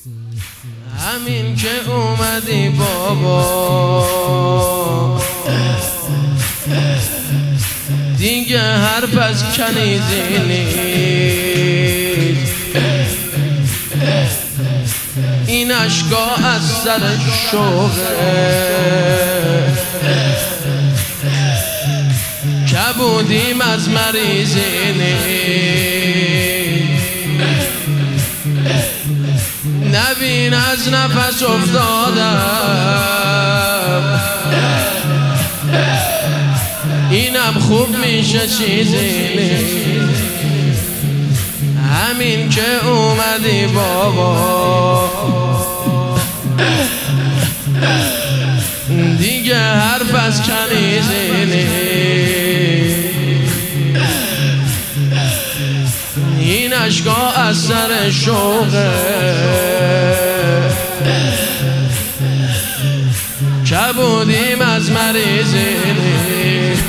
همین که اومدی بابا دیگه حرف از کنیزی نیست. این اشکا از سر شوقه کبودیم از مریضی نیست. نبین از نفس افتادم اینم خوب میشه چیزی نیست. همین که اومدی بابا دیگه حرف از کنیزی نیست. این اشکا از سر شوقه کبودیم از مریضی نیست.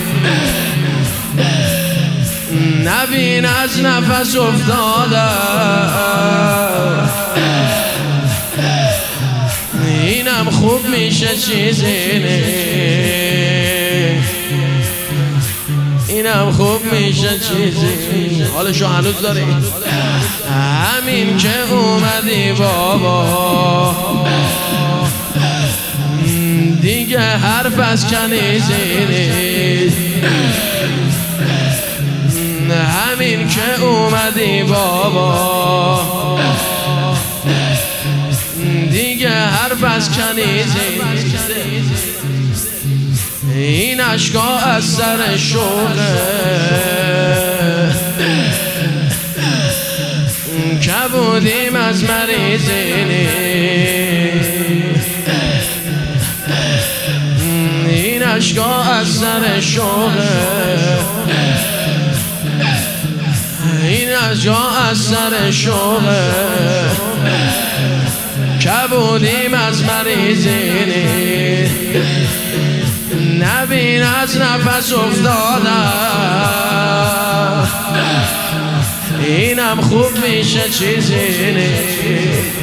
نبین از نفس افتادم اینم خوب میشه چیزی نیست. اینم خوب میشه چیزی حالشو هنوز داری. همین که اومدی بابا دیگه حرف از کنیزی نیست. همین که اومدی بابا دیگه حرف از کنیزی نیست. این اشکا از سر شوقه کبودیم از مریضی نیست. این اشکا از سر شوقه این اشکا از سر شوقه کبودیم از مریضی نیست. نبین از نفس افتادم اینم خوب میشه چیزی نیست.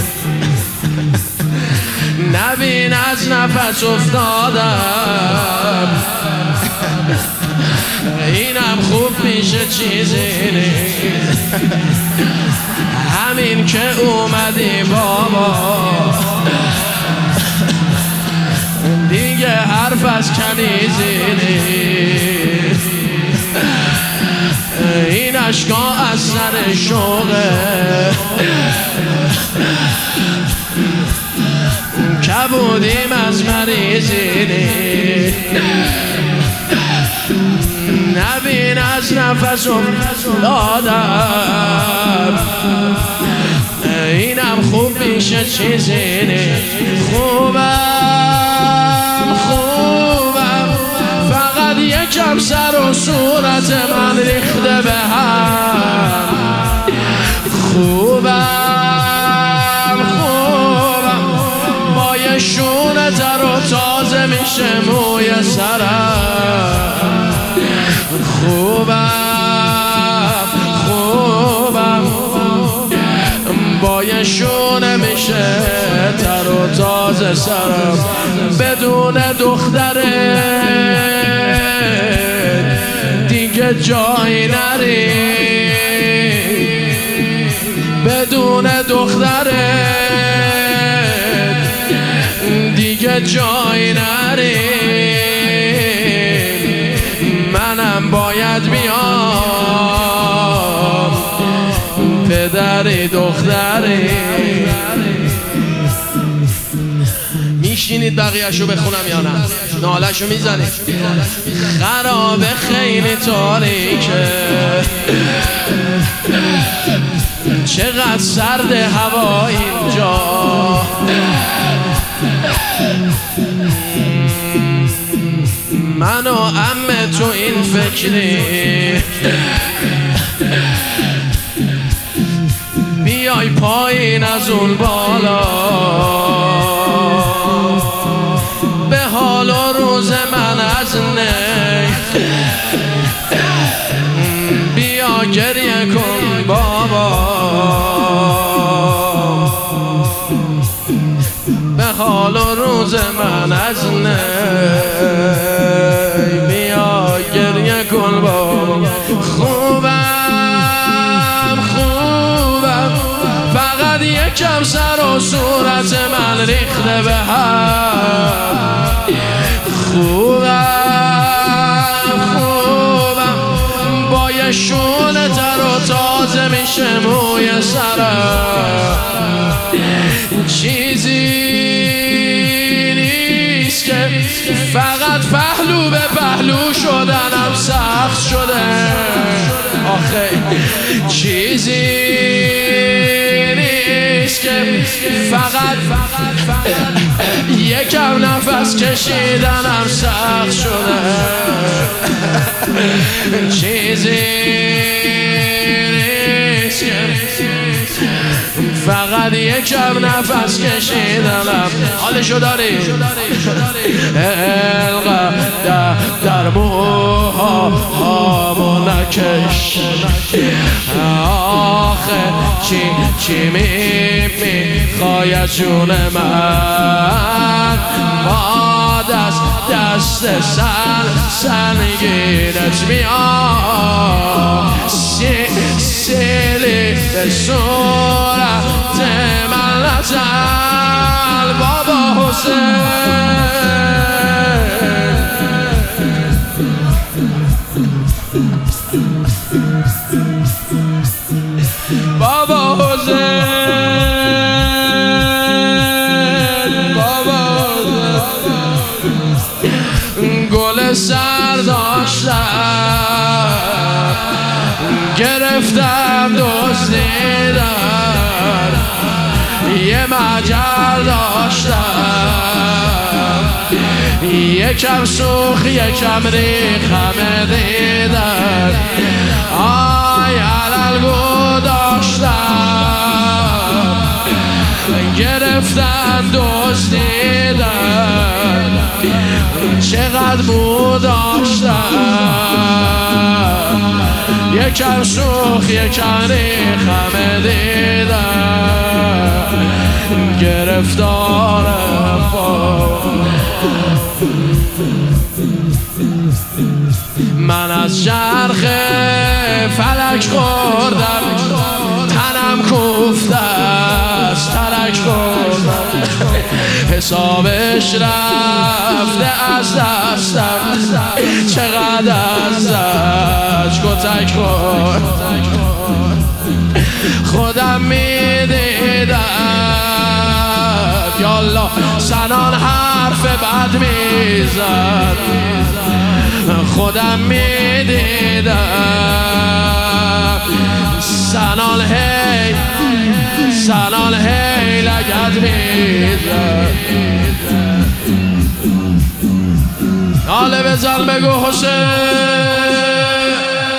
نبین از نفس افتادم اینم خوب میشه چیزی نیست. همین که اومدی بابا دیگه حرف از کنیزی نیست. این اشکا از سر شوقه کبودیم از مریضی نیست. نبین از نفس افتادم اینم خوب میشه چیزی نیست. خوبم فقط یکم سر و صورت من ریخته به هم. خوبم با یه شونه تر و تازه میشه موی سرم. خوبم با یه شونه میشه تر و تازه سرم. بدون دختره دیگه جایی نری. بدون دختره دیگه جایی نری. منم باید بیام پدری دختری. میشینید بقیه‌شو بخونم یا نه؟ ناله‌شو میزنید. خرابه خیلی تاریکه چقدر سرد هوا اینجا. من و عمه تو این فکری بیای پایین از اون بالا. به حال و روز من از نه بیا گریه کن بابا. حال و روز من از نی بیا گریه کن بابا خوبم فقط یکم سر و صورت من ریخته به هم خوبم با یه شونه تر و تازه میشه موی سرم چیزی نیست که فقط پهلو به پهلو شدنم سخت شده آخه چیزی نیست که فقط یکم نفس کشیدنم سخت شده چیزی نیست که فقط یکم نفس کشیدنم حالشو داری القدر در موهامو نکش آخه چی میخوای از جون من با دست سنگینت میام سیلی به صورت من نزل بابا حسین بابا حسین بابا حسین گل سر داشتم گرفتم دزدیدن یه مجر داشتم یکم سوخ یکم ریخم دیدن آی علالگو داشتم گرفتن دزدیدن چقدر مو داشتم یکم سوخ یکم ریخم دیدن گرفتارم من از چرخ فلک خوردم تنم کوفته است ترک خوردم حسابش رفته از دستم چقدر از دست کتک خورد خودم میدیدم یالله سنان حرف بد میزد خودم میدیدم سنان هی لگد میزد ناله بزن بگو حسین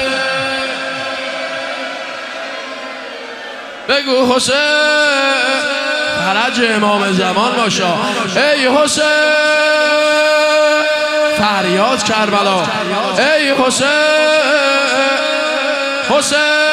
بگو حسین فرج امام زمان باشا ای حسین فریاد کربلا ای حسین